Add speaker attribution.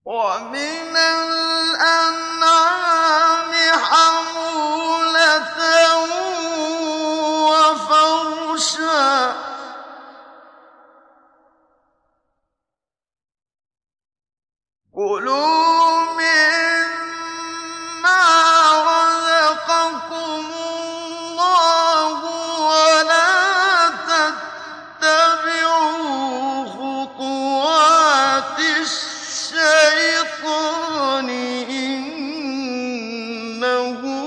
Speaker 1: وَمِنَ الْأَنْعَامِ حَمُولَةً وَفَرْشًا ۚ كُلُوا مِمَّا رَزَقَكُمُ اللَّهُ وَلَا تَتَّبِعُوا خُطُوَاتِ الشَّيْطَانِ ۚ إِنَّهُ